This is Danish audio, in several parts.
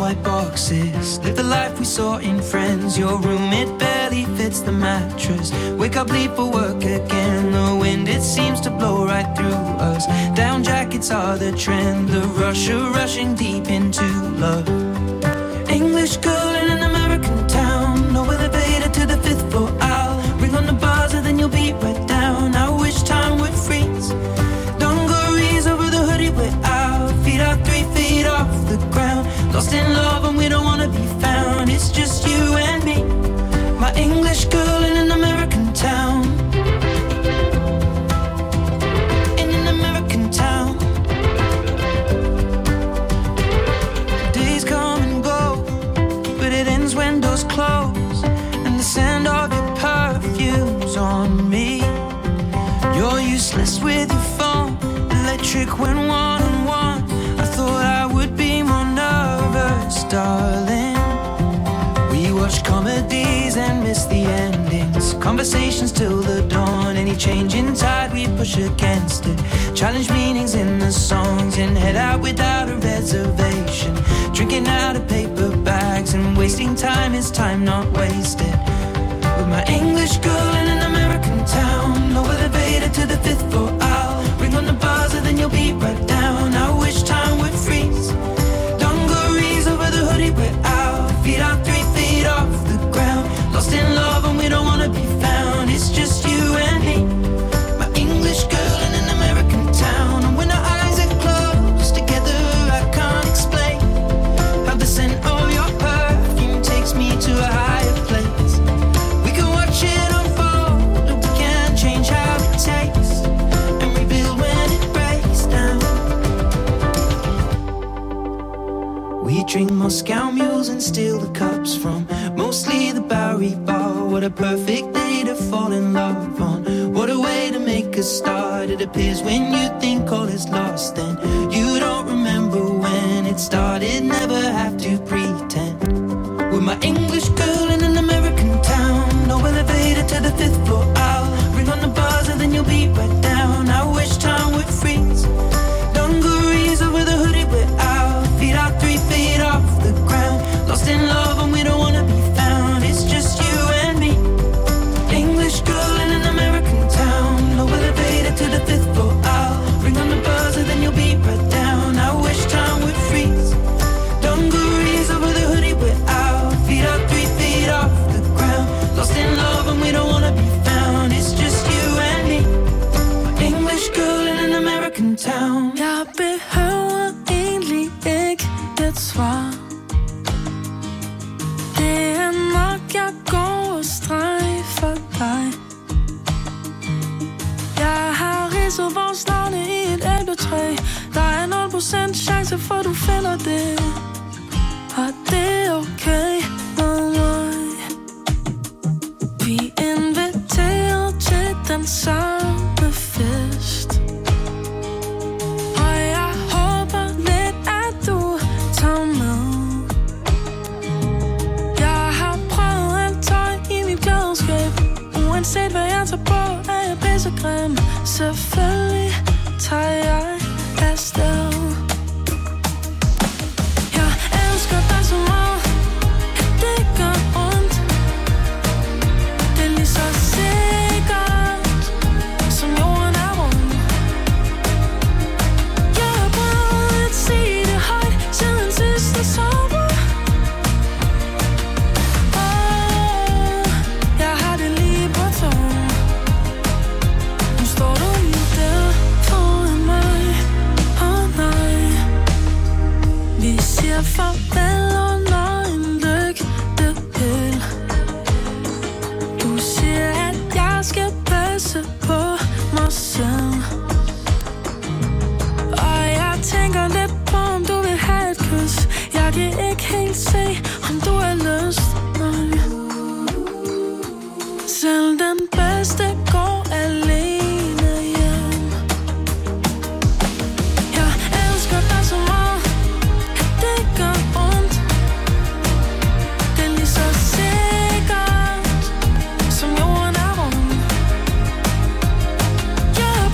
white boxes. Live the life we saw in Friends. Your room, it barely fits the mattress. Wake up, leave for work again. The wind, it seems to blow right through us. Down jackets are the trend. The rushing deep into love. English girl in an American town. No elevator to the 5th floor. I'll ring on the buzzer, then you'll be right down. I wish time would freeze. Dungarees over the hoodie we're out. Feet are 3 feet off the ground. Lost in love and we don't wanna be found. It's just you and me. My English girl in an American town. In an American town. Days come and go, but it ends when doors close. And the scent of your perfume's on me. You're useless with your phone, electric when one-on-one. I thought I would be more nervous, darling. We watch comedies and miss the endings. Conversations till the dawn. Any change in tide, we push against it. Challenge meanings in the songs and head out without a reservation. Drinking out of paper bags and wasting time is time not wasted. With my English girl in an American town. No elevator to the 5th floor. I'll ring on the buzzer, then you'll be right down. I wish time would freeze. Dungarees over the hoodie we're out. Feet are 3 feet off the ground. Lost in love and we don't wanna be found. It's just you and me. My English girl in an American town. And when our eyes are closed together, I can't explain how the scent of your perfume takes me to a higher place. We can watch it unfold, and we can change how it tastes and rebuild when it breaks down. We drink Moscow mules and steal the cups from mostly the Bowery Bar. What a perfect day to fall in love on. What a way to make a start. It appears when you think all is lost, then you don't remember when it started. Never have to pretend. With my English girl in an American town. No elevator to the 5th floor. I'll ring on the buzzer, then you'll be right down. I wish time would freeze. Dungarees over the hoodie we're out. Feet are 3 feet off the ground. Lost in love and we don't wanna be found. It's just you and me. English girl in an American town. No elevator to the 5th floor. I'll ring on the buzzer, then you'll be right down. I wish time would freeze. Dungarees over the hoodie we're out. Feet are 3 feet off the ground. Lost in love and we don't wanna be found. It's just you and me. My English girl in an American town. Jeg behøver egentlig ikke et svar. Det er nok, jeg går og strejfer dig. Jeg har ridset vores navne i et æbletræ. Der er 0% chance for, du finder det. Og det er okay med mig. Vi er inviteret til den samme fest. Og jeg håber lidt, at du tager med. Jeg har prøvet alt tøj i mit klædeskab. Uanset hvad jeg tager på, er jeg pissegrim. Selvfølgelig tager jeg afsted. Jeg elsker dig så meget, at det gør ondt. Det er lige så sikkert, som jorden er rund. Jeg har prøvet at sige det højt siden sidste sommer. Jeg har det lige på tåen. Nu står du lige der foran mig. Nej, vi siger farvel under en lygtepæl. Du siger, at jeg skal passe på mig selv. Og jeg tænker lidt på, om du vil have et kys. Jeg kan ikke helt se, om du har lyst. Nej. Selv den bedste går alene hjem. Jeg elsker dig så meget, at det gør ondt. Det er lige så sikkert, som jorden er rund. Jeg har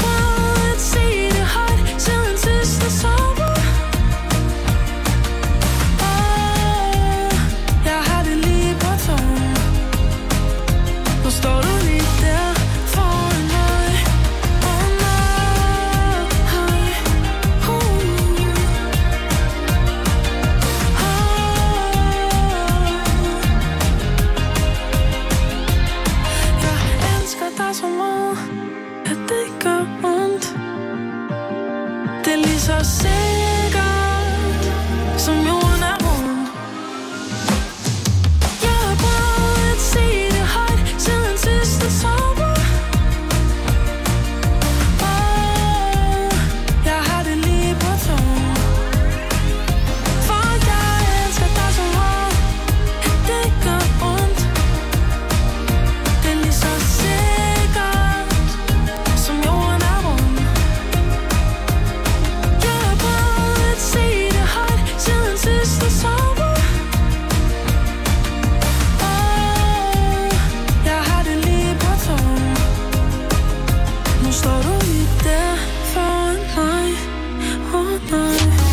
at det gør ondt. Det er lige så sikkert, som jorden er rund. Jeg har prøvet at sige det højt siden sidste sommer. Jeg har det lige på tungen. For jeg elsker dig så meget, at det gør ondt. Det er lige så sikkert, som jorden er rund. Jeg har prøvet at sige det højt siden sidste sommer. Jeg har det lige på tungen. Nu står du lige der foran mig. Nej.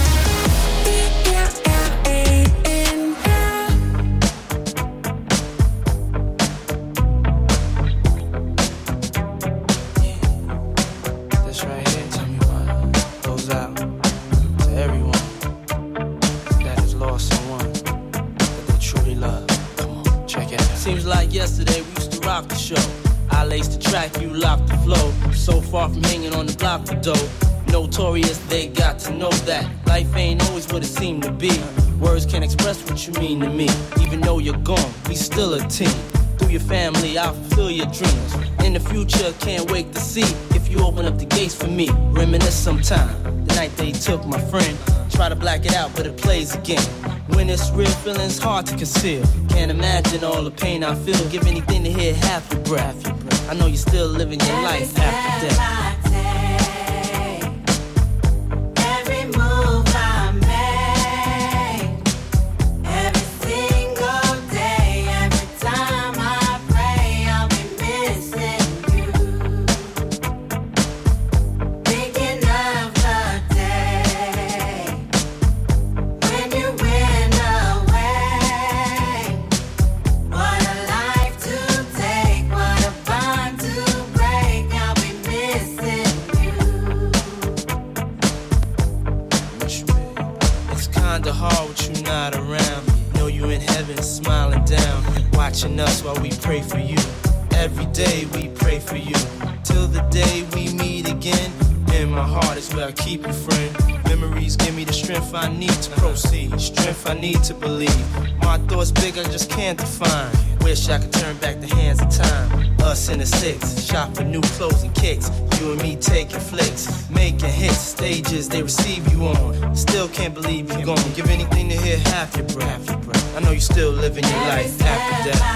This right here, tell me what goes out to everyone that has lost someone that they truly love. Come on, check it out. Seems like yesterday we used to rock the show. I laced the track, you locked the flow. So far from hanging on the block for dough. Notorious, they got to know that life ain't always what it seemed to be. Words can't express what you mean to me. Even though you're gone, we still a team. Through your family, I'll fulfill your dreams. In the future, can't wait to see if you open up the gates for me. Reminisce sometime, the night they took my friend. Try to black it out, but it plays again. When it's real, feeling's hard to conceal. Can't imagine all the pain I feel. Give anything to hear half your breath. I know you're still living your life after death. Watching us while we pray for you. Every day we pray for you. Till the day we meet again. In my heart is where I keep you, friend. Memories give me the strength I need to proceed. Strength I need to believe. My thoughts big, I just can't define. Wish I could turn back the hands of time. Us in the six, shop for new clothes and kicks. You and me taking flicks, making hits. Stages they receive you on. Still can't believe you're gone. Give anything to hear half your breath. I know you still living your life after death.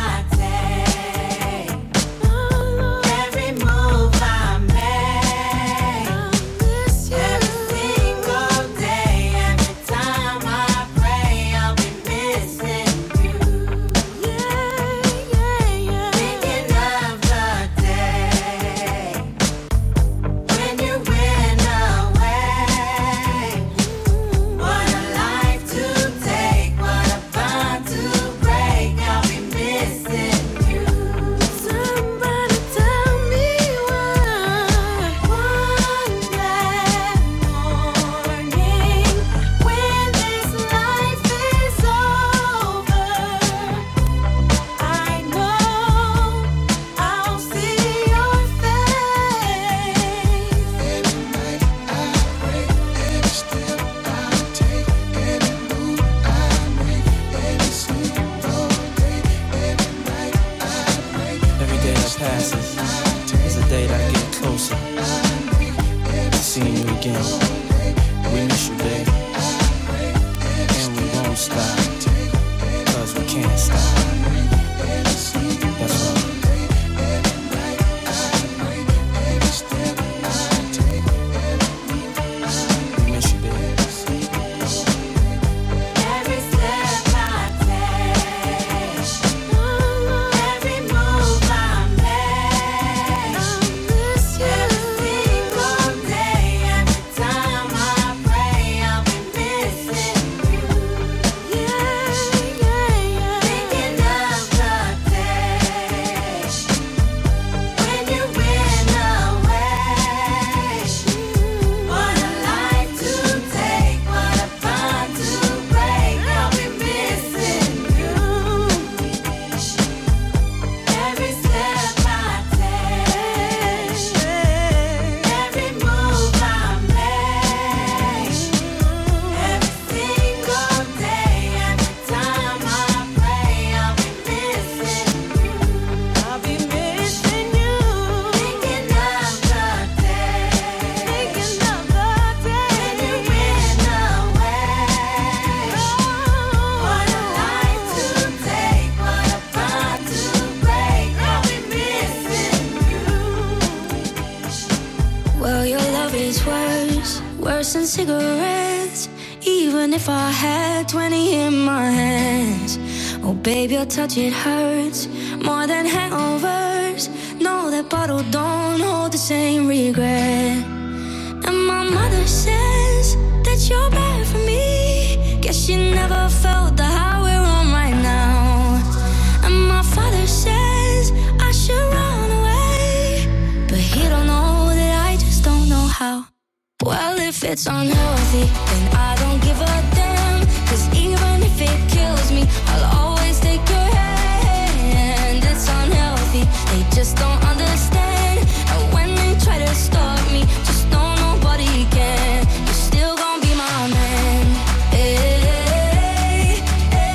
Well, your love is worse than cigarettes. Even if I had 20 in my hands. Oh, babe, your touch, it hurts more than hangovers. No, that bottle don't hold the same regret. And my mother says that you're bad for me. Guess she never felt the high we're on right now. And my father says I should run away, but he don't know that I just don't know how. Well, if it's unhealthy, then I don't give a damn. 'Cause even if it kills me, I'll always take your hand. It's unhealthy, they just don't understand. And when they try to stop me, just know nobody can. You're still gonna be my man. Hey, hey,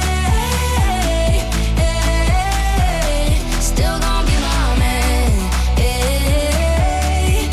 hey, still gonna be my man. Hey,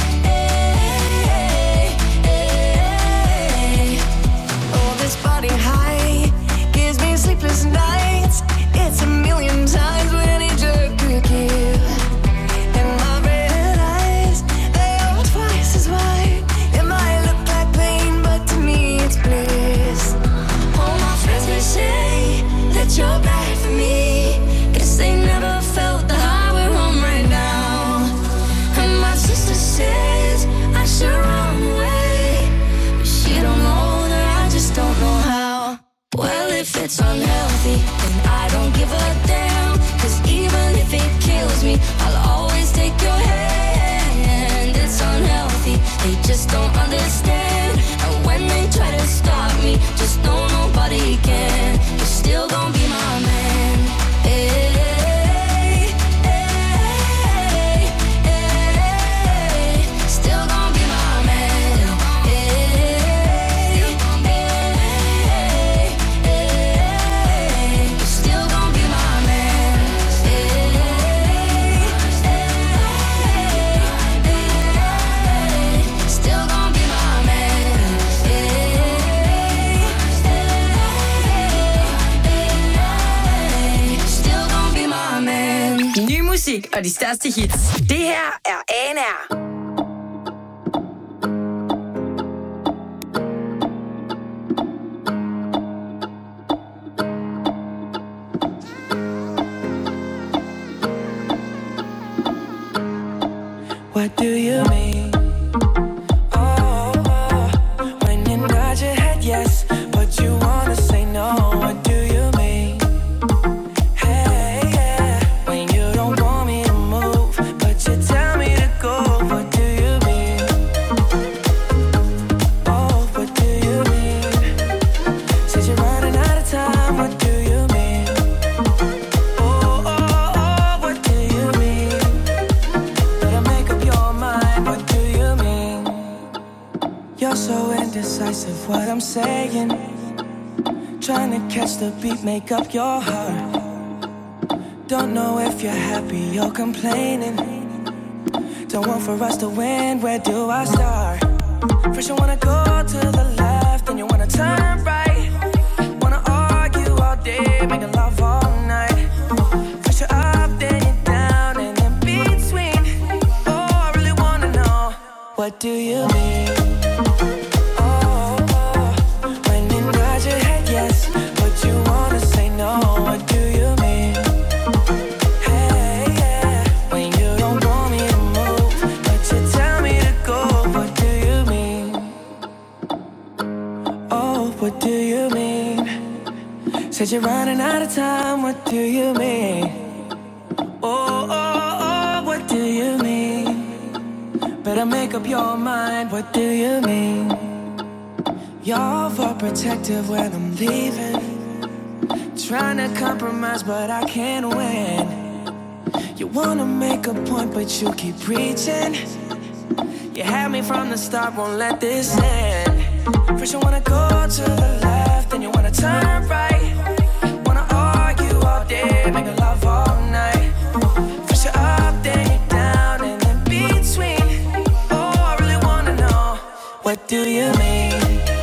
hey, oh, this body high gives me sleepless nights. It's a million times what any jerk could give. And my red eyes, they are twice as wide. It might look like pain, but to me it's bliss. all my friends, they say that you're bad for me. Guess they never felt the high we're on right now. And my sister says I should run away, but she don't know that I just don't know how. Well, if it's unhealthy, then I don't give a damn. 'Cause even if it kills me, I'll always take your hand. It's unhealthy, they just don't understand. And when they try to stop me, just know nobody can. You're still gonna be my man. Hey, hey, hey, still gonna be my man. Hey, hey, hey, you're still gonna be my man. Hey, hey, still gonna be my man. Still gonna be my man. Ny musik og de største hits. Det her er ANR. What do you mean? Oh, when you nod your head yes, but you wanna say no. What do you mean? Hey, yeah. When you don't want me to move, but you tell me to go. What do you mean? Oh, what do you mean? Said you're running out of time. What do you mean? Oh, what do you mean? Better make up your mind. What do you mean? You're so indecisive. What I'm saying. Trying to catch the beat, make up your heart. Don't know if you're happy or complaining. Don't want for us to win, where do I start? First you wanna go to the left, then you wanna turn right. Wanna argue all day, making love all night. First you're up, then you're down, and in between. Oh, I really wanna know, what do you mean? Oh, when you nod your head yes, but you wanna say no. What do you mean? Hey, yeah. When you don't want me to move, but you tell me to go. What do you mean? Oh, what do you mean? Said you're running out of time. What do you mean? Oh, what do you mean? Better make up your mind. What do you mean? You're overprotective when I'm leaving. Trying to compromise, but I can't win. You wanna make a point, but you keep preaching. You had me from the start, won't let this end. First you wanna go to the left, then you wanna turn right. Wanna argue all day, making love all night. First you're up, then you're down, and in between. Oh, I really wanna know, what do you mean?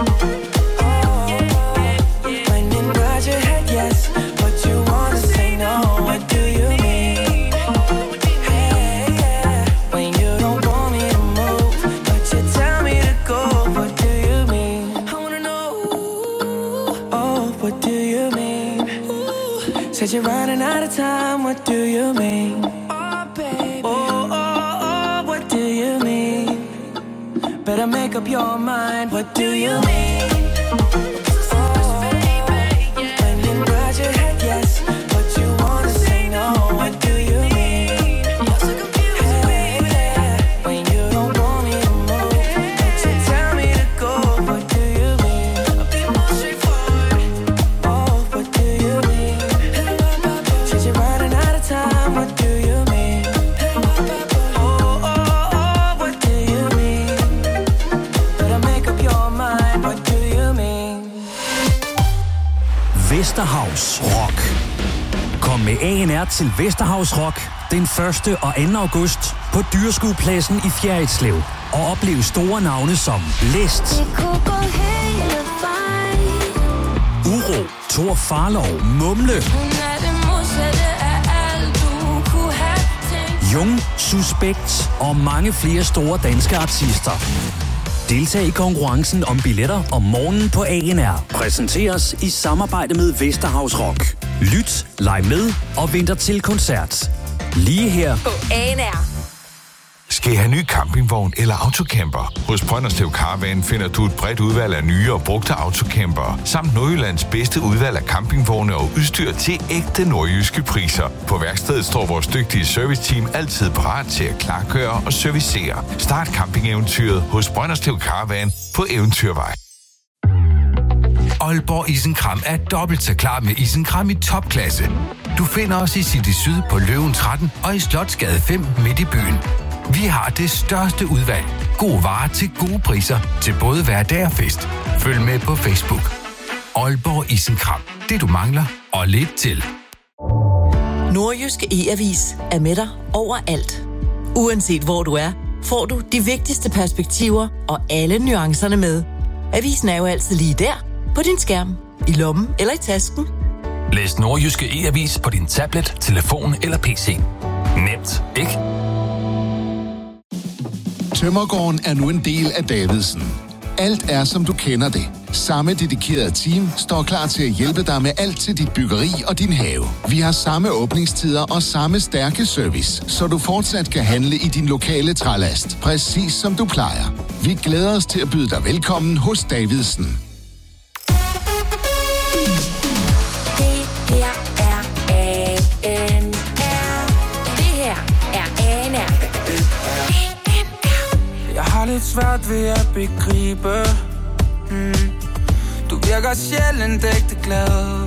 When you nod your head yes, but you wanna say no. What do you mean? Hey, yeah. When you don't want me to move, but what do you mean? Oh, baby. Oh, what do you mean? Better make up your mind, what do you mean? When you nod your head yes, but you wanna say no, what do you mean? When you don't want me to move, but you tell me to go, what do you mean? I'll be more straightforward. Oh, what do you mean? Since you're running out of time, what do you mean? Oh, what do you mean? Better make up your mind, what do you mean? Vesterhavs Rock. Kom med ANR til Vesterhavs Rock den 1. og 2. august på Dyreskuepladsen i Fjerritslev. Og oplev store navne som Læst, Uro, Thor Farlov, Mumle, Jung, Suspekt og mange flere store danske artister. Deltag i konkurrencen om billetter om morgenen på ANR. Præsenteres i samarbejde med Vesterhavs Rock. Lyt, leg med og venter til koncert. Lige her På ANR. Skal I have ny campingvogn eller autocamper? Hos Brønderslev Caravan finder du et bredt udvalg af nye og brugte autocampere, samt Nordjyllands bedste udvalg af campingvogne og udstyr til ægte nordjyske priser. På værkstedet står vores dygtige serviceteam altid parat til at klargøre og servicere. Start campingeventyret hos Brønderslev Caravan på Eventyrvej. Aalborg Isenkram er dobbelt så klar med isenkram i topklasse. Du finder os i City Syd på Løven 13 og i Slotsgade 5 midt i byen. Vi har det største udvalg. Gode varer til gode priser til både hverdag og fest. Følg med på Facebook. Aalborg Isenkram. Det du mangler og lidt til. Nordjyske E-Avis er med dig overalt. Uanset hvor du er, får du de vigtigste perspektiver og alle nuancerne med. Avisen er jo altid lige der, på din skærm, i lommen eller i tasken. Læs Nordjyske E-Avis på din tablet, telefon eller PC. Nemt, ikke? Tømmergården er nu en del af Davidsen. Alt er, som du kender det. Samme dedikerede team står klar til at hjælpe dig med alt til dit byggeri og din have. Vi har samme åbningstider og samme stærke service, så du fortsat kan handle i din lokale trælast, præcis som du plejer. Vi glæder os til at byde dig velkommen hos Davidsen. Jeg har lidt svært ved at begribe Du virker sjældent ægte glad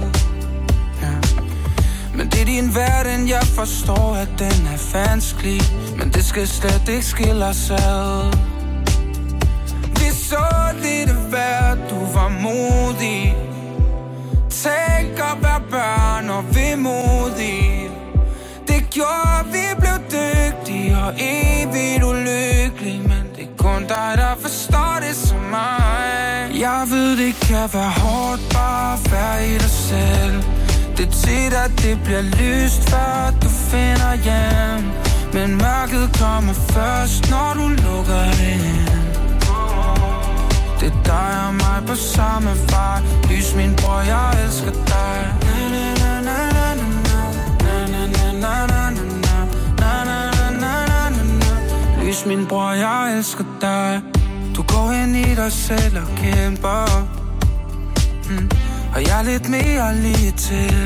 Men det er din verden, jeg forstår, at den er vanskelig Men det skal slet ikke skille os ad Vi så lidt værd, du var modig Tænk at være børn og vemodig Det gjorde, vi blev dygtige og evigt ulykkelige Men det er kun dig, der forstår det som mig Jeg ved, det kan være hårdt bare at være i dig selv Det er tit, at det bliver lyst, før du finder hjem Men mørket kommer først, når du lukker det ind Det er dig og mig på samme vej Lys min bror, jeg elsker dig Lys min bror, jeg elsker dig Du går ind i dig selv og kæmper Og jeg er lidt mere lige til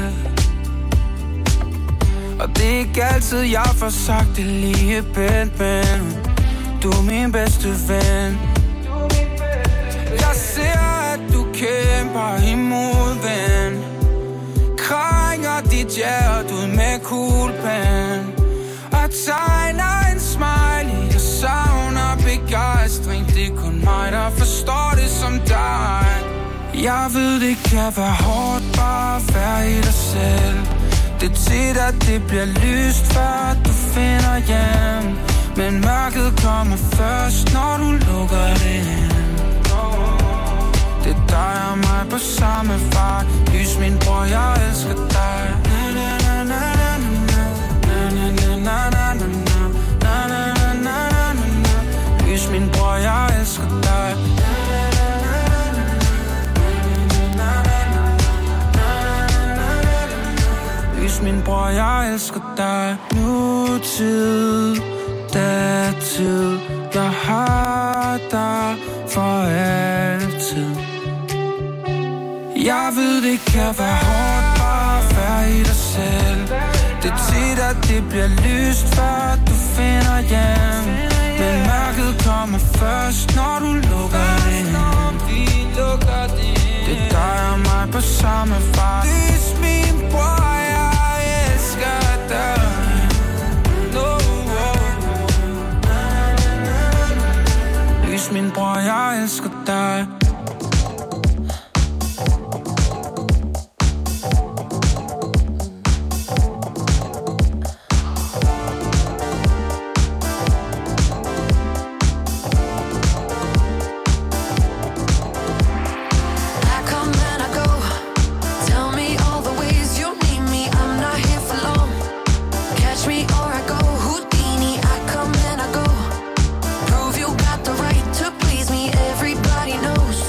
Og det er ikke altid, jeg får sagt det lige pænt Men du er min bedste ven Jeg ser, at du kæmper imod ven Krænger dit hjerte ud med kuglepen Og tegner en smiley Jeg savner begejstring Det er kun mig, der forstår det som dig Jeg ved, det kan være hårdt bare at være i dig selv Det er tit, at det bliver lyst, før du finder hjem Men mørket kommer først, når du lukker det ind Det er dig og mig på samme vej Lys min bror, jeg elsker dig Lys min bror, jeg elsker dig Lys Lys min bror, jeg elsker dig. Nutid, datid, jeg har dig for altid. Jeg ved, det kan være hårdt bare at være i dig selv. Det er tit, at det bliver lyst, før du finder hjem. Men mørket kommer først, når du lukker det ind. Det er dig og mig på samme fart. Lys min bror, jeg elsker dig. Lys min bror, jeg elsker dig. Everybody knows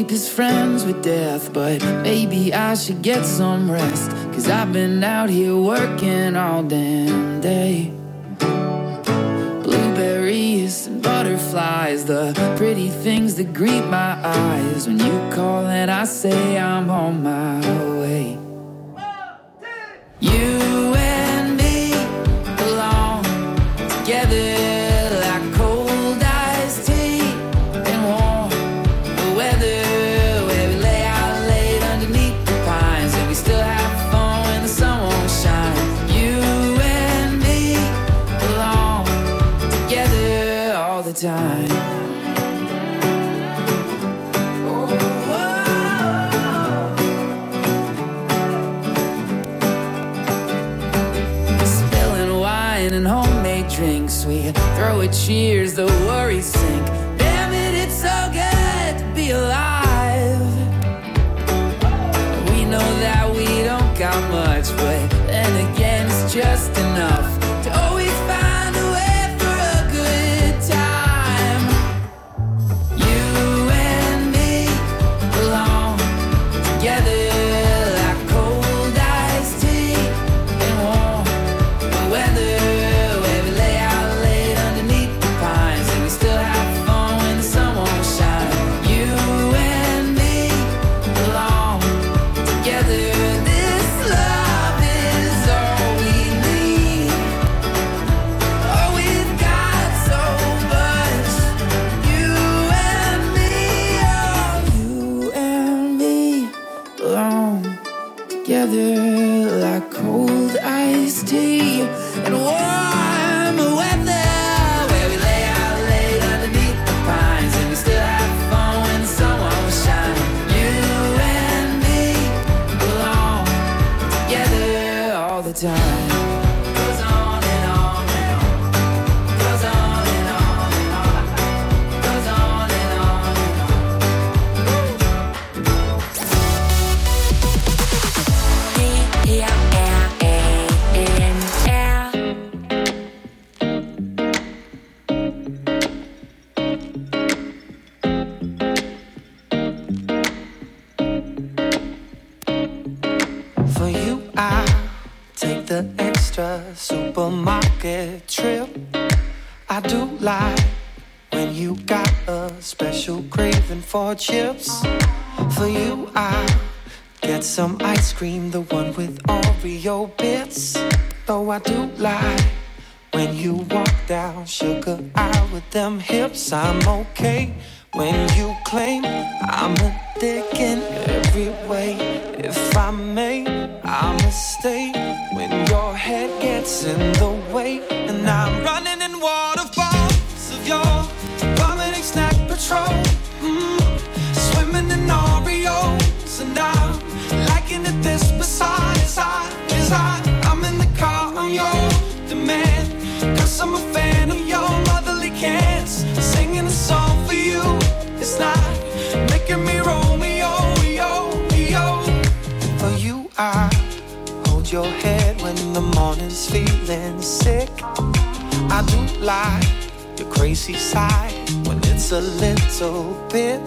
sleep is friends with death, but maybe I should get some rest, 'cause I've been out here working all damn day. Blueberries and butterflies, the pretty things that greet my eyes. When you call and I say I'm on my way. You and me belong together like cold iced tea and warm weather, where we lay out late underneath the pines and we still have fun when the sun won't shine. You and me belong together all the time. And homemade drinks, we throw at cheers, the worries sink. Damn it, it's so good to be alive. We know that we don't got much, but then again it's just enough to always find a way for a good time. You and me belong together like cold iced tea and warm weather. Like cold iced tea and warm weather, where we lay out late underneath the pines and we still have fun when the sun won't shine. You and me belong together all the time. Goes on and on and on. Goes on and on and on. Goes on and on and on. For you, I take the extra supermarket trip. I do like when you got a special craving for chips. For you, I get some ice cream, the one with Oreo bits. Though I do like when you walk down Sugar Eye with them hips. I'm okay when you claim I'm a dick in every way. If I may, I'ma stay when your head gets in the way. And I'm running in waterfalls of your vomiting snack patrol. Swimming in Oreos, and I'm liking it this besides. I'm in the car on your demand, 'cause I'm a fan of your motherly cans. Singing a song for you, it's not making me Romeo, yo, yo. For you, I hold your head when the morning's feeling sick. I do like your crazy side when it's a little bit.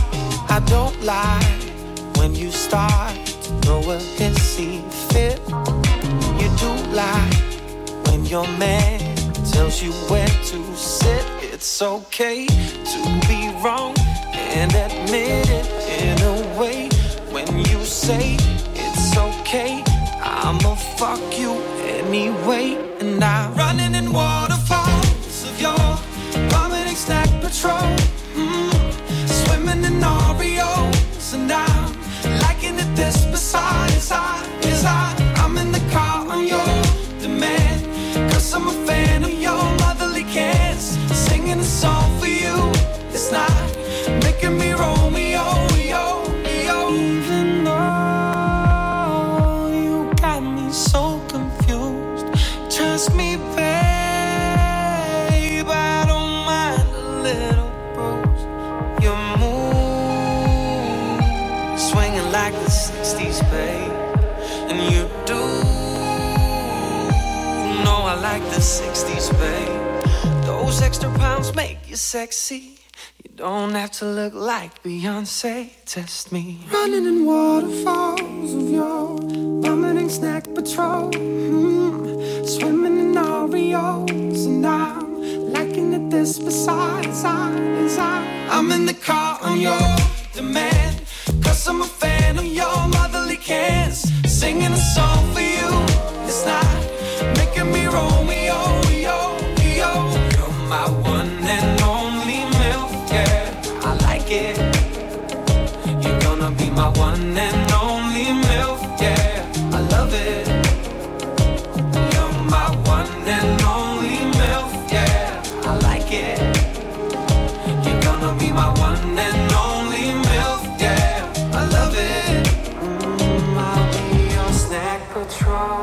I don't like when you start to throw a hissy fit. You do like when your man tells you where to sit. It's okay to be wrong and admit it in a way. When you say it's okay, I'ma fuck you anyway. And I'm running in waterfalls of your vomiting snack patrol. Swimming in Oreos, and I'm liking it this besides. I'm in the car on your demand, 'cause I'm a fan of your motherly cans. Singing a song for you, it's not making me Romeo, yo, yo. Even though you got me so confused, trust me, babe, I don't mind a little bruise. Your move, swinging like the 60s, babe, and you do know I like the 60s, babe. Those extra pounds make you sexy. You Don't have to look like Beyonce, test me. Running in waterfalls of your vomiting snack patrol. Swimming in Oreos, and I'm liking it this besides I'm in the car on your demand, 'cause I'm a fan of your motherly cans. Singing a song for you, it's not making me Romeo, yo, yo. You're my one and only milk, yeah, I like it. You're gonna be my one and only milk, yeah, I love it. You're my one and only milk, yeah, I like it. You're gonna be my one and only milk, yeah, I love it. I'll be your snack patrol.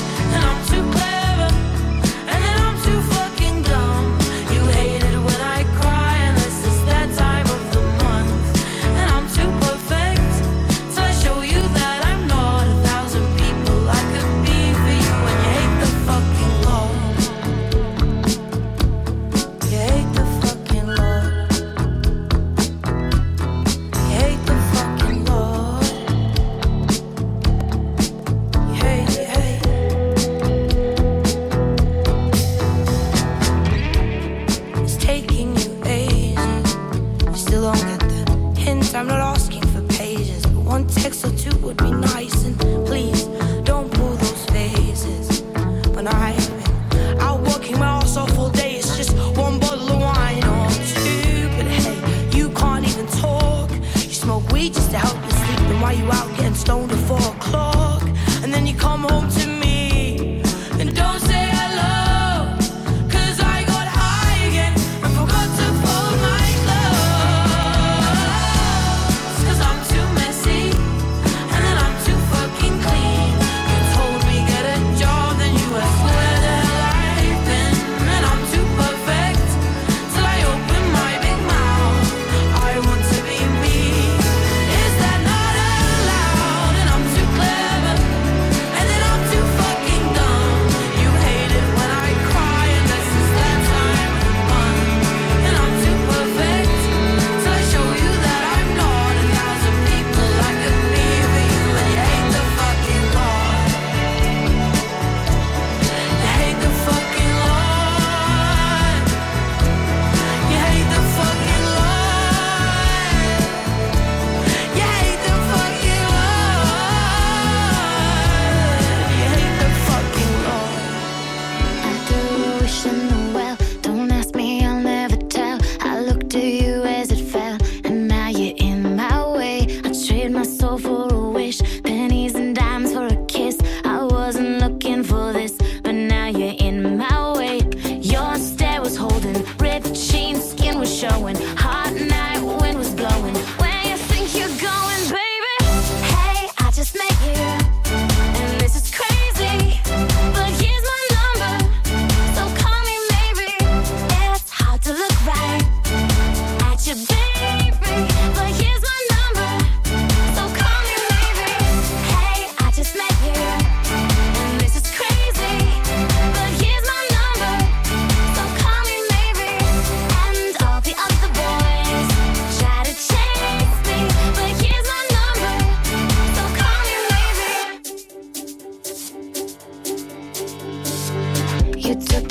I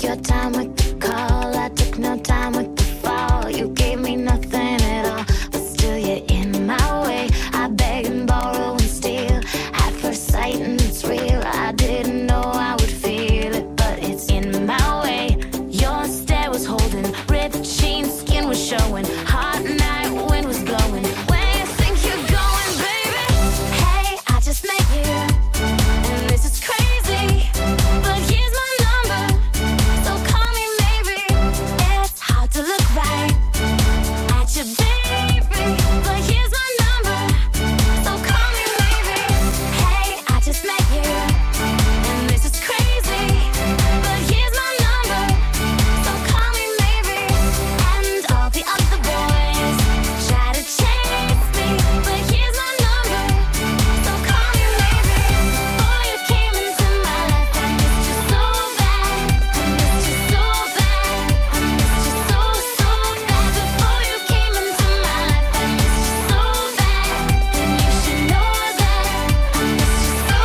your time with the call. I took no time with the fall. You gave me nothing at all, but still you're in my way. I beg and borrow and steal at first sight, and it's real. I didn't know I would feel it, but it's in my way. Your stare was holding, ripped jeans, skin was showing. Hot night, wind was blowing. Where you think you're going, baby? Hey, I just met you, and this is crazy, but here's my number, so call me maybe. It's hard to look right at you, baby, but here's my number, so call me maybe. Hey, I just met you, and this is crazy, but here's my number, so call me maybe. And all the other boys try to chase me, but here's my number, so call me maybe. Before you came into my life, I missed you so bad. I missed you so bad. I missed you so, so bad. Before you came into my life, I missed you so bad. And you should know that I missed you so,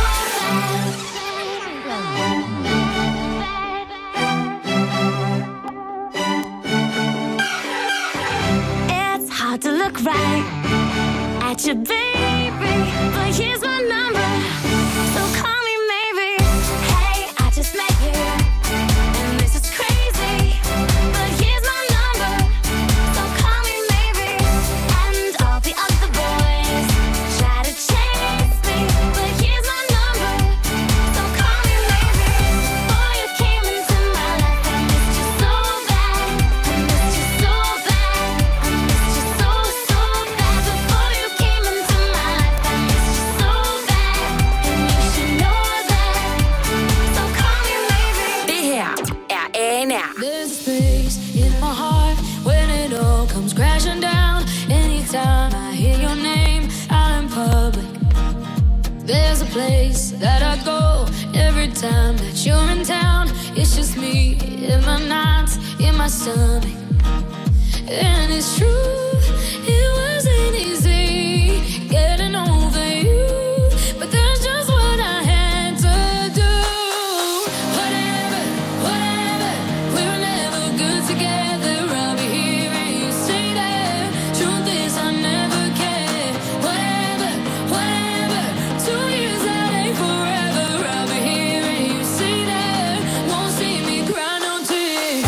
so bad. It's hard to look right at you, baby, but here's my number, so call me maybe. Hey, I just met you, and this is crazy, but here's my number, so call me maybe. And all the other boys try to chase me, but here's my number, so call me maybe. Before you came into my life, I missed you so bad. I missed you so bad. I missed you so, so bad. Before you came into my life, I missed you so bad. And you should know that, so call me maybe. Det her er ANR. There's a space in my heart when it all comes crashing down. Anytime I hear your name out in public, there's a place that I go every time that you're in town. It's just me in my nights, in my stomach. And it's true, it wasn't easy getting over you, but that's just what I had to do. Whatever, whatever, we were never good together. I'll be hearing you say that. Truth is, I never cared. Whatever, whatever, 2 years that ain't forever. I'll be hearing you say that. Won't see me cry no tears.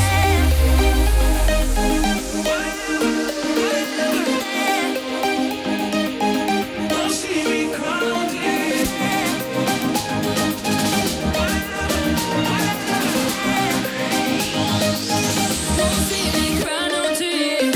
Won't see me cry no tears.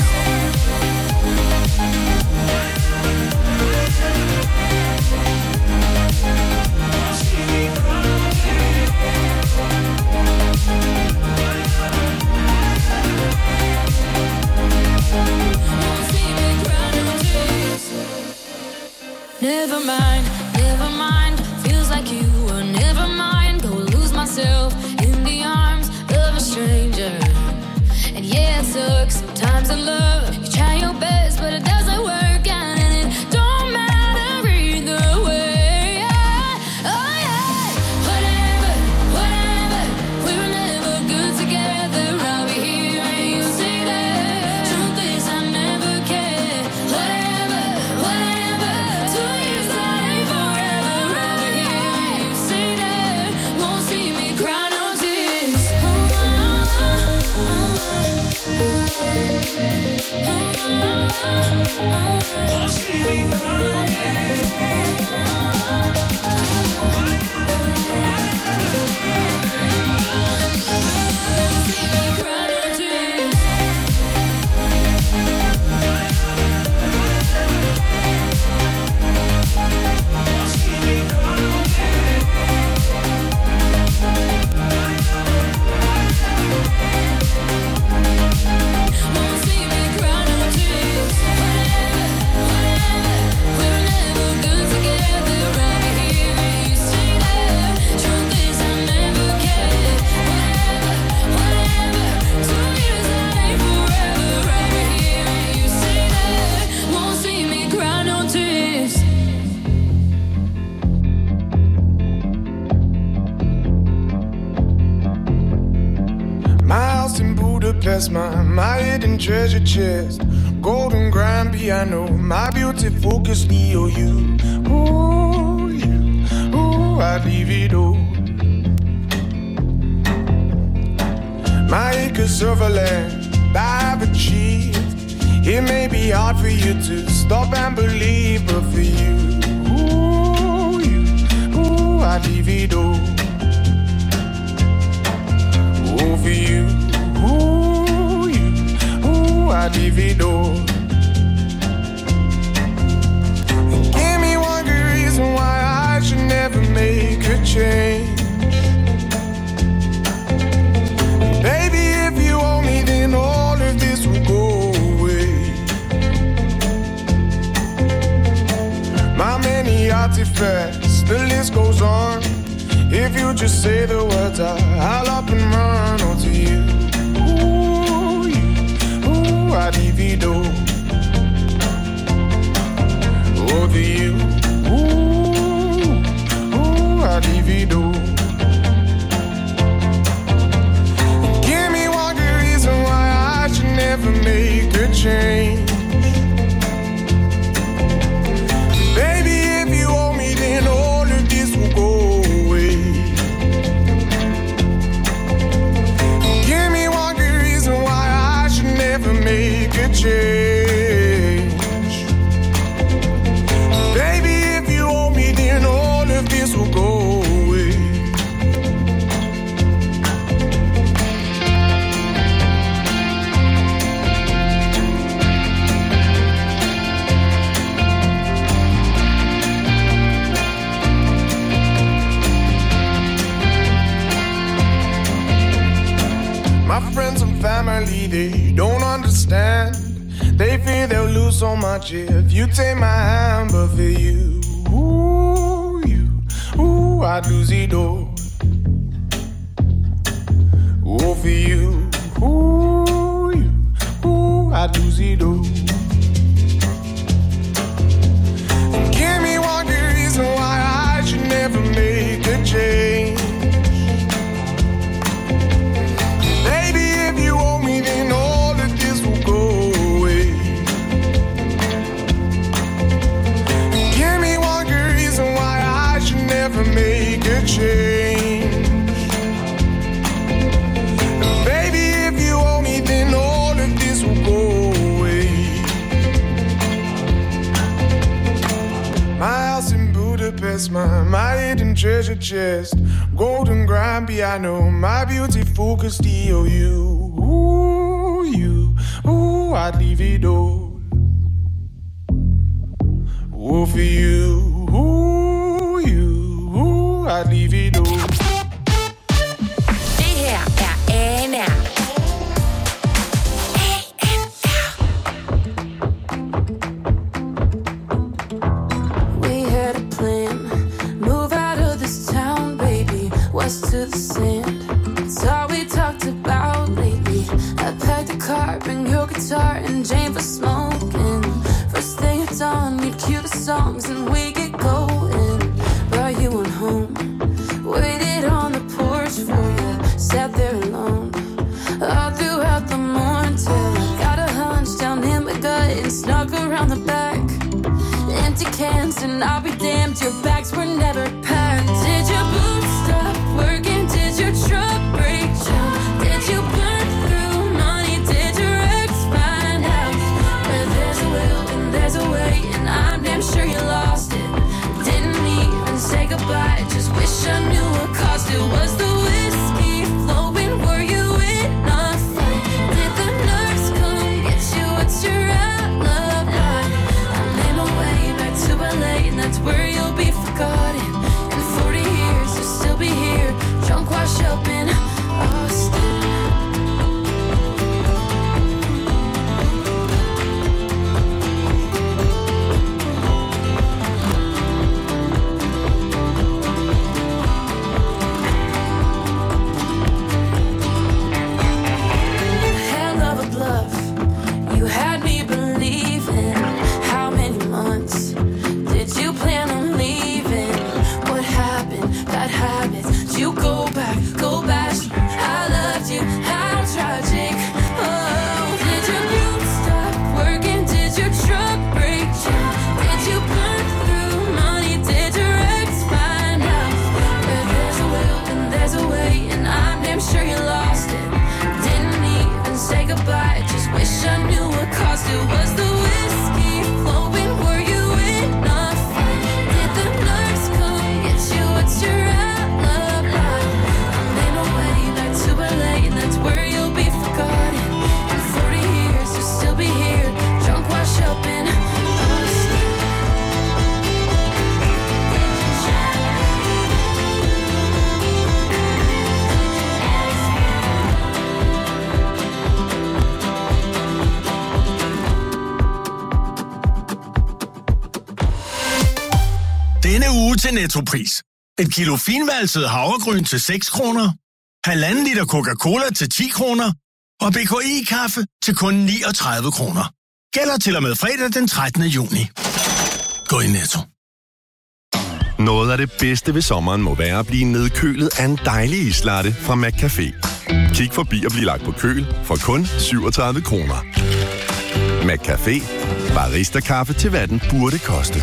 Won't see me cry no tears. Never mind, never mind. Feels like you were never mind. Go lose myself in the arms of a stranger. And yeah, it sucks sometimes in love. You try your best, but it doesn't work out, and it don't matter either way. Oh yeah, whatever, whatever. We were never good together. I'll be hearing you say that. Truth is, I never cared. Whatever, whatever. 2 years that ain't forever. I'll be hearing you say that. Won't see me cry no tears. Won't see me cry no tears. Won't see me cry no tears. Whatever, whatever. Budapest, my hidden treasure chest. Golden grand piano, my beauty focus, EOU. Ooh, you, ooh, I'd leave it all. My acres of land I've achieved. It may be hard for you to stop and believe, but for you, I'd leave it all. Oh, for you, I'd leave it all. Give me one good reason why I should never make a change. Baby, if you owe me, then all of this will go away. My many artifacts, the list goes on. If you just say the words, I'll up and run onto you. Ooh, I'd divido. Over you. Ooh, I'd divido. Give me one good reason why I should never make a change. Baby, if you owe me, then all of this will go away. Give me one good reason why I should never make a change. Baby, if you owe me, then all of this will go away. My friends and family, they don't understand. They fear they'll lose so much if you take my hand. But for you, I'd lose it all. Oh, for you, I'd lose it all. Give me one good reason why I should never make a change. Baby, if you owe me, then all of this will go away. Give me one good reason why I should never make a change. Baby, if you owe me, then all of this will go away. My house in Budapest, my hidden treasure chest. Golden grand piano, my beauty focused EOU. I'd leave it all. Oh, for you, I'd leave it all. Det her er ANR. We had a plan, move out of this town, baby, west to the sand. It's all we talked about lately. I packed a car, bring your guitar, and Jane for smoking. First thing at dawn, we'd cue the songs and we get going. Brought you on home, waited on the porch for you, sat there alone all throughout the morning till I got a hunch down in my gut and snuck around the back. Empty cans and I'll be damned, your bags were never packed. Did your boots stop working? Did your truck break down? Did you burn through money? Did your ex find out? Where there's a will and there's a way, and I'm damn sure you lost it. Didn't even say goodbye, just wish I knew what caused it. Was the whiskey flowing? Were you in a fight? Did the nurse come get you? What's your alibi? I made my way back to LA, and that's where you'll be for til Nettopris. Et kilo finvalset havregryn til 6 kroner. 1,5 liter Coca-Cola til 10 kroner. Og BKI-kaffe til kun 39 kroner. Gælder til og med fredag den 13. juni. Gå i Netto. Noget af det bedste ved sommeren må være at blive nedkølet af en dejlig islatte fra McCafé. Kig forbi og bliv lagt på køl for kun 37 kroner. McCafé. Barista-kaffe til hvad den burde koste.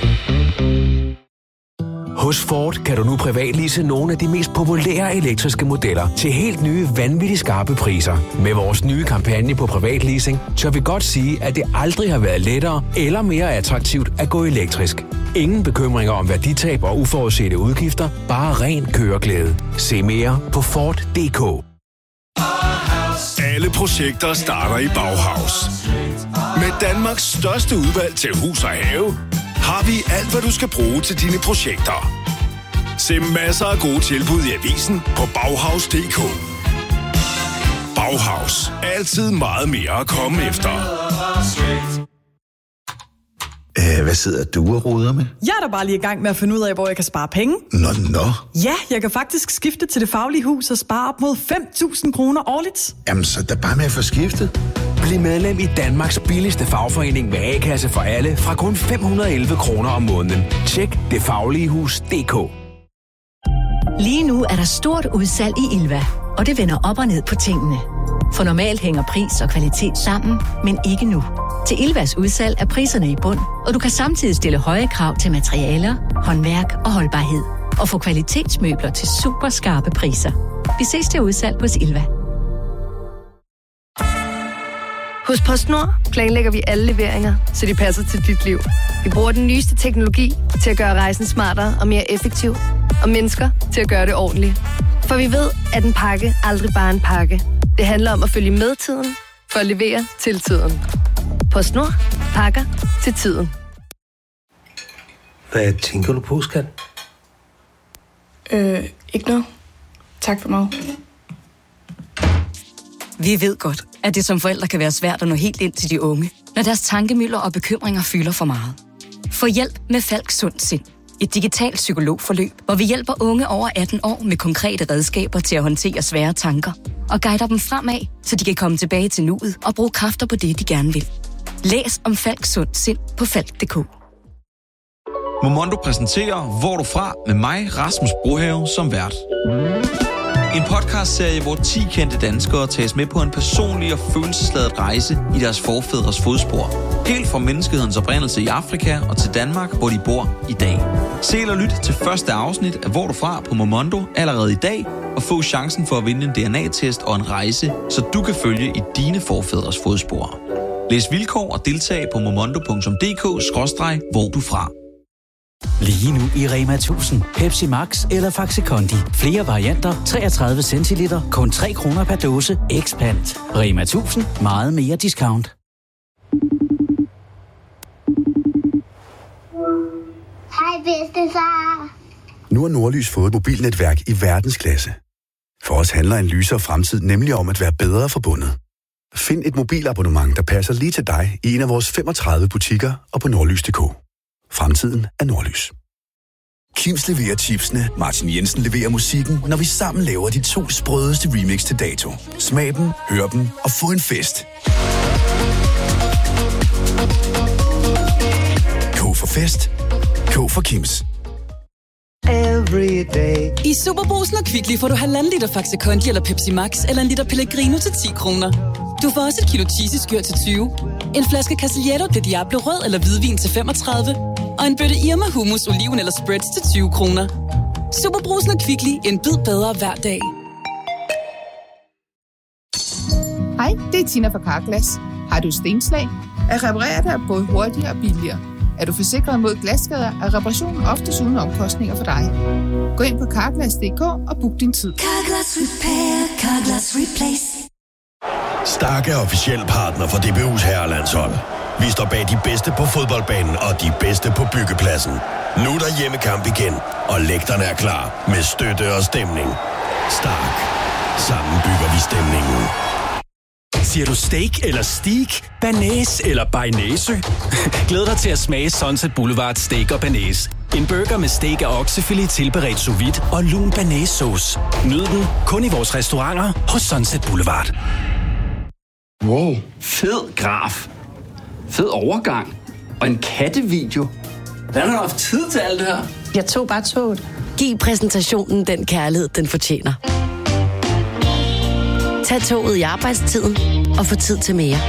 Hos Ford kan du nu privatlease nogle af de mest populære elektriske modeller til helt nye, vanvittigt skarpe priser. Med vores nye kampagne på privatleasing, tør vi godt sige, at det aldrig har været lettere eller mere attraktivt at gå elektrisk. Ingen bekymringer om værditab og uforudsete udgifter, bare ren køreglæde. Se mere på Ford.dk. Alle projekter starter i Bauhaus. Med Danmarks største udvalg til hus og have, har vi alt, hvad du skal bruge til dine projekter. Se masser af gode tilbud i avisen på Bauhaus.dk. Bauhaus. Altid meget mere at komme efter. Hvad sidder du og roder med? Jeg er da bare lige i gang med at finde ud af, hvor jeg kan spare penge. Nå. Ja, jeg kan faktisk skifte til Det Faglige Hus og spare op mod 5.000 kroner årligt. Jamen, så der bare med at få skiftet. Bliv medlem i Danmarks billigste fagforening med A-kasse for alle fra kun 511 kroner om måneden. Tjek detfagligehus.dk. Lige nu er der stort udsalg i Ilva, og det vender op og ned på tingene. For normalt hænger pris og kvalitet sammen, men ikke nu. Til Ilvas udsalg er priserne i bund, og du kan samtidig stille høje krav til materialer, håndværk og holdbarhed. Og få kvalitetsmøbler til super skarpe priser. Vi ses til udsalg hos Ilva. Hos PostNord planlægger vi alle leveringer, så de passer til dit liv. Vi bruger den nyeste teknologi til at gøre rejsen smartere og mere effektiv, og mennesker til at gøre det ordentligt. For vi ved, at en pakke aldrig bare er en pakke. Det handler om at følge med tiden, for at levere til tiden. PostNord. Pakker til tiden. Hvad tænker du på, skat? Ikke noget. Tak for mig. Vi ved godt, at det som forældre kan være svært at nå helt ind til de unge, når deres tankemylder og bekymringer fylder for meget. Få hjælp med Falk Sund Sind. Et digitalt psykologforløb, hvor vi hjælper unge over 18 år med konkrete redskaber til at håndtere svære tanker og guider dem fremad, så de kan komme tilbage til nuet og bruge kræfter på det, de gerne vil. Læs om Falk Sund Sind på falk.dk. Momondo præsenterer Hvor du fra med mig, Rasmus Brohave, som vært. En podcastserie, hvor 10 kendte danskere tages med på en personlig og følelsesladet rejse i deres forfædres fodspor. Helt fra menneskehedens oprindelse i Afrika og til Danmark, hvor de bor i dag. Se eller lyt til første afsnit af Hvor du fra på Momondo allerede i dag, og få chancen for at vinde en DNA-test og en rejse, så du kan følge i dine forfædres fodspor. Læs vilkår og deltag på momondo.dk/hvor du fra. Lige nu i Rema 1000. Pepsi Max eller Faxi Kondi. Flere varianter, 33 centiliter, kun 3 kroner per dåse. Expand. Rema 1000. Meget mere discount. Hej bedstefar. Nu har Nordlys fået et mobilnetværk i verdensklasse. For os handler en lysere fremtid nemlig om at være bedre forbundet. Find et mobilabonnement, der passer lige til dig i en af vores 35 butikker og på nordlys.dk. Fremtiden er Nordlys. Kims leverer chipsene, Martin Jensen leverer musikken, når vi sammen laver de 2 sprødeste remix til dato. Smag dem, hør dem og få en fest. K for fest. K for Kims. I Superbrugsen og Kvickly får du 1,5 liter Faxi Kondi eller Pepsi Max eller en liter Pellegrino til 10 kroner. Du får også et kilo cheesy-skyr til 20, en flaske Castillejo de Diablo rød eller hvidvin til 35, og en bøtte Irma hummus, oliven eller spreads til 20 kroner. Superbrugsen og Kvickly, en bid bedre hver dag. Hej, det er Tina fra Carglass. Har du stenslag? At reparere det er både hurtigere og billigere. Er du forsikret mod glasskader, er reparationen oftest uden omkostninger for dig. Gå ind på Carglass.dk og book din tid. Carglass Repair, Carglass Replace. Stark er officiel partner for DBU's herrelandshold. Vi står bag de bedste på fodboldbanen og de bedste på byggepladsen. Nu er der hjemmekamp igen, og lægterne er klar med støtte og stemning. Stark. Sammen bygger vi stemningen. Siger du steak eller steak? Banæs eller bearnaise? Glæd dig til at smage Sunset Boulevard Steak og Banæs. En burger med steak og oksefilet tilberedt sous vide og lun banæssauce. Nyd den kun i vores restauranter hos Sunset Boulevard. Wow, fed graf. Fed overgang. Og en kattevideo. Hvordan har du haft tid til alt det her? Jeg tog bare toget. Giv præsentationen den kærlighed, den fortjener. Tag toget i arbejdstiden og få tid til mere.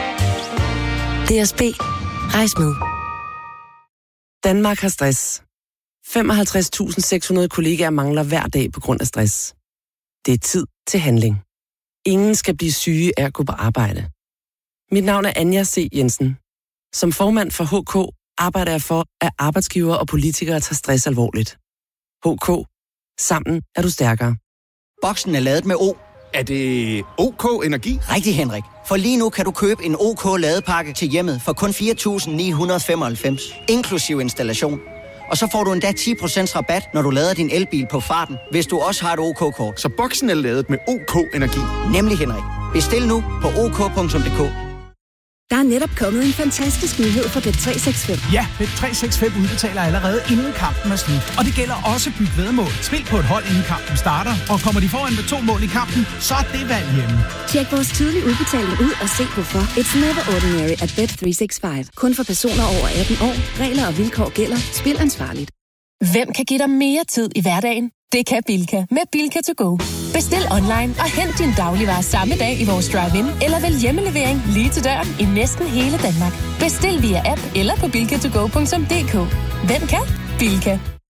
DSB. Rejs med. Danmark har stress. 55.600 kollegaer mangler hver dag på grund af stress. Det er tid til handling. Ingen skal blive syge af at gå på arbejde. Mit navn er Anja C. Jensen. Som formand for HK arbejder jeg for, at arbejdsgivere og politikere tager stress alvorligt. HK. Sammen er du stærkere. Boksen er ladet med O. Er det OK Energi? Rigtig, Henrik. For lige nu kan du købe en OK ladepakke til hjemmet for kun 4.995, inklusiv installation. Og så får du endda 10% rabat, når du lader din elbil på farten, hvis du også har et OK-kort. Så boksen er ladet med OK Energi? Nemlig, Henrik. Bestil nu på ok.dk. Der er netop kommet en fantastisk nyhed for Bet365. Ja, Bet365 udbetaler allerede inden kampen er slut. Og det gælder også byt væddemål. Spil på et hold inden kampen starter, og kommer de foran med 2 mål i kampen, så er det valg hjemme. Tjek vores tidlige udbetaling ud og se hvorfor. It's never ordinary at Bet365. Kun for personer over 18 år. Regler og vilkår gælder. Spil ansvarligt. Hvem kan give dig mere tid i hverdagen? Det kan Bilka med Bilka to go. Bestil online og hent din dagligvarer samme dag i vores drive-in, eller vælg hjemmelevering lige til døren i næsten hele Danmark. Bestil via app eller på bilkatogo.dk. Hvem kan? Bilka.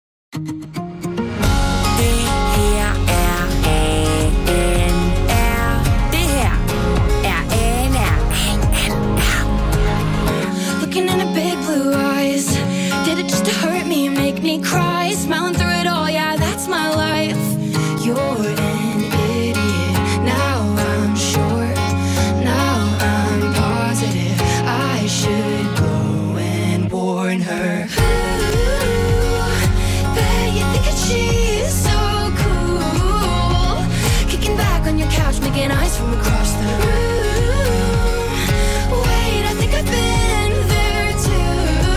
Looking in a big blue eyes. Did it just to hurt me and make me cry? Smiling through it all, yeah, that's my life. You're an idiot. Now I'm sure. Now I'm positive. I should go and warn her. Ooh, bet you think that she's so cool. Kicking back on your couch, making eyes from across the room. Wait, I think I've been there too.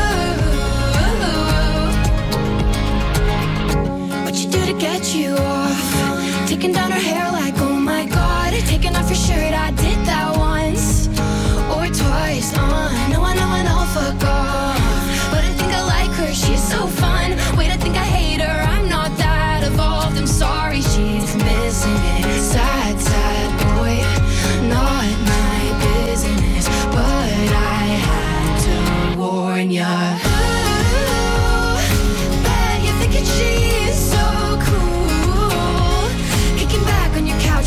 What you do to get you off? Taking down her hair like, oh my god. Taking off your shirt, I did that once or twice. I know, fuck off. But I think I like her, she's so fun. Wait, I think I hate her, I'm not that evolved. I'm sorry, she's missing it. Sad, sad boy, not my business. But I had to warn ya. Ooh, bet you're thinking she's so cool. Kicking back on your couch,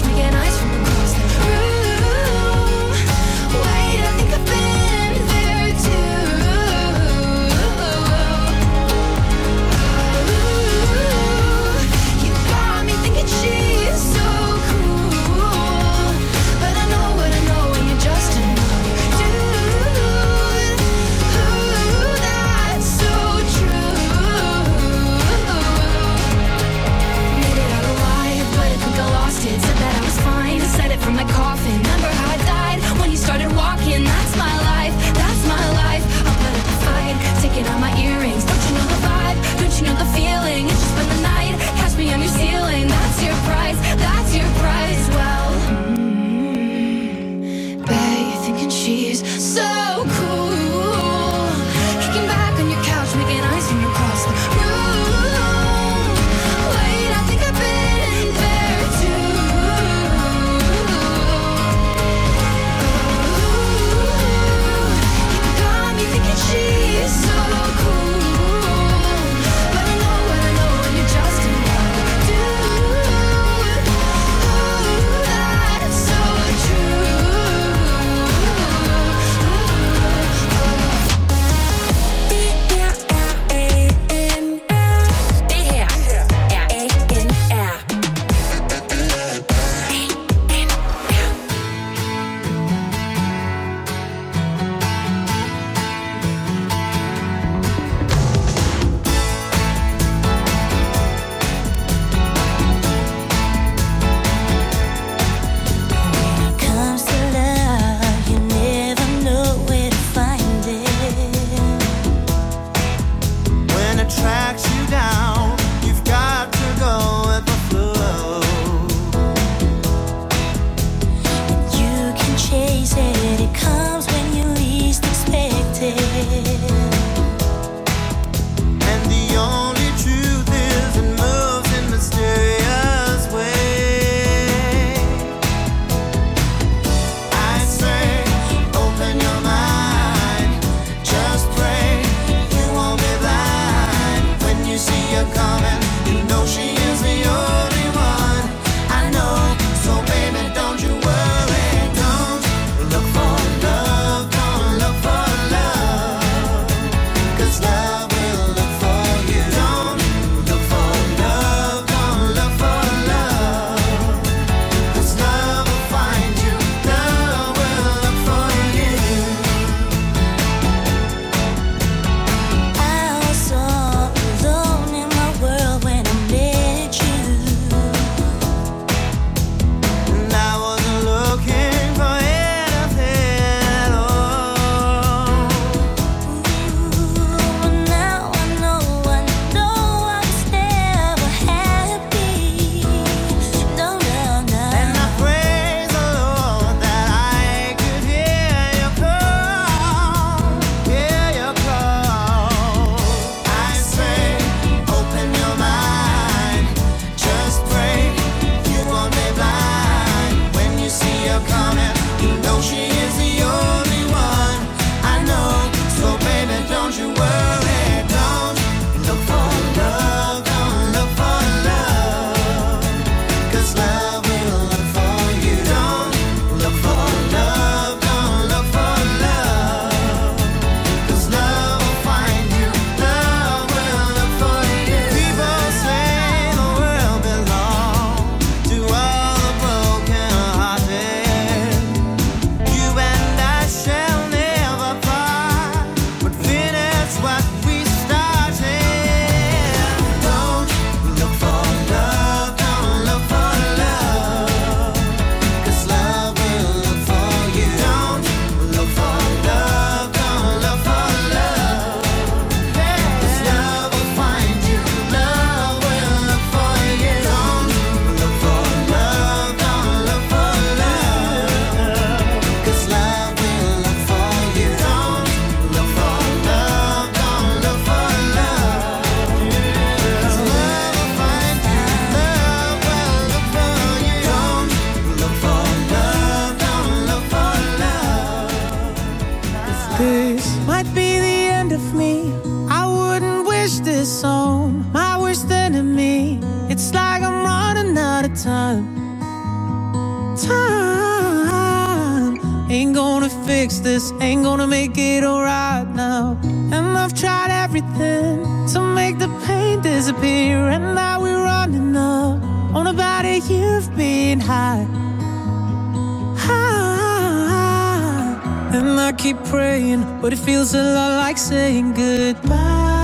It's like I'm running out of time. Ain't gonna fix this, ain't gonna make it alright now. And I've tried everything to make the pain disappear, and now we're running up on about a year of being high. And I keep praying, but it feels a lot like saying goodbye.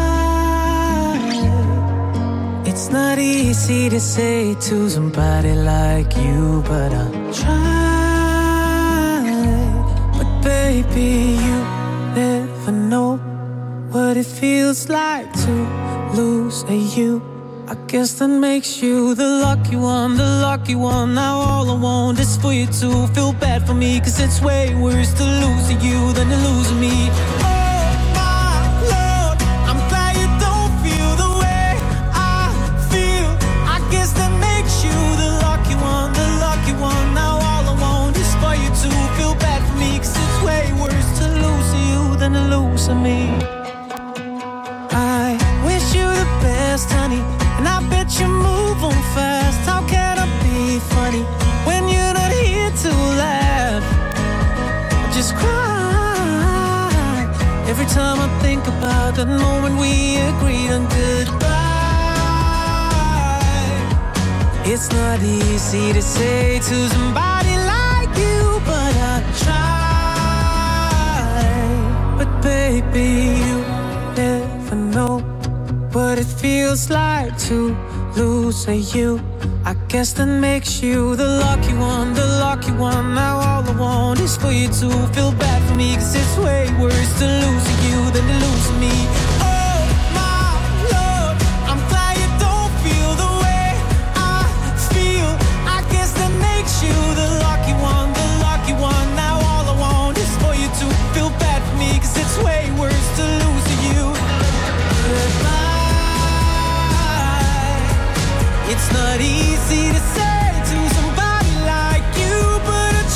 It's not easy to say to somebody like you, but I'll try. But baby, you never know what it feels like to lose a you. I guess that makes you the lucky one, the lucky one. Now all I want is for you to feel bad for me, 'cause it's way worse to lose you than to lose me. Oh my Lord, I'm glad you don't feel the way I feel. I guess that makes you the lucky one, the lucky one. Now all I want is for you to feel bad for me, 'cause it's way worse to lose you than to lose me. I wish you the best, honey, and I bet you move on fast. How can I be funny when you're not here to laugh? I just cry every time I think about that moment we agreed on goodbye. It's not easy to say to somebody like you, but I try. But baby, you never know what it feels like to lose a you. I guess that makes you the lucky one, the lucky one. Now all I want is for you to feel bad for me, 'cause it's way worse to lose you than to lose me. Oh my Lord, I'm glad you don't feel the way I feel. I guess that makes you the lucky one, the lucky one. Now all I want is for you to feel bad for me, 'cause it's way worse to lose you. It's not easy to say to somebody like you, but I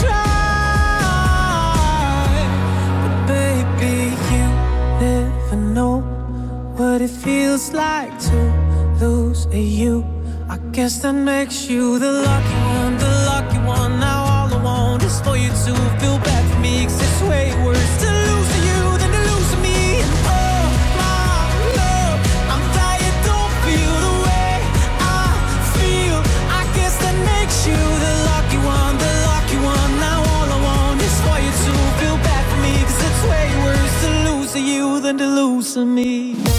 try. But baby, you never know what it feels like to lose a you. I guess that makes you the lucky one, the lucky one. Now all I want is for you to feel bad for me, 'cause it's way worse to lose you than to lose me. And oh my love, I'm glad you don't feel the way I feel. I guess that makes you the lucky one, the lucky one. Now all I want is for you to feel bad for me, 'cause it's way worse to lose you than to lose me.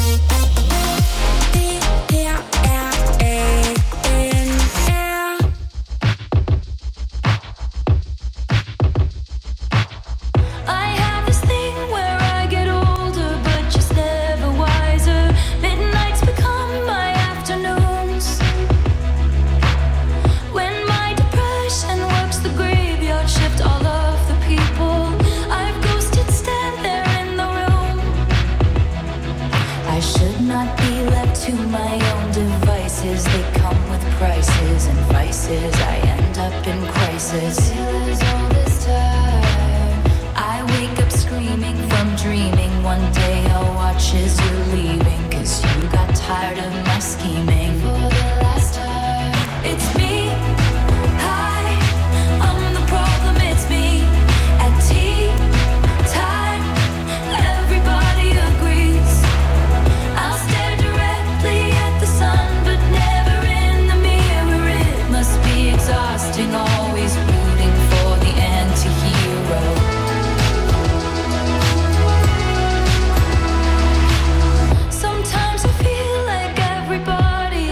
I end up in crisis. All this time, I wake up screaming from dreaming. One day I'll watch as you're leaving, 'cause you got tired of my scheming. For the last time, it's me. Hi, I'm the problem, it's me. At tea time, everybody agrees. I'll stare directly at the sun, but never in the mirror. It must be exhausting, always rooting for the anti-hero. Sometimes I feel like everybody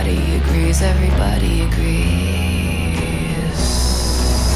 everybody agrees, everybody agrees.